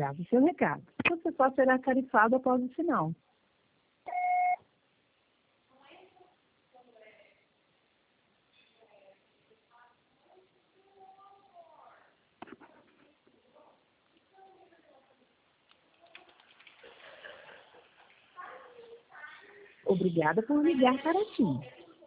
Grave seu recado. Você só será tarifado após o sinal. Obrigada por ligar para ti.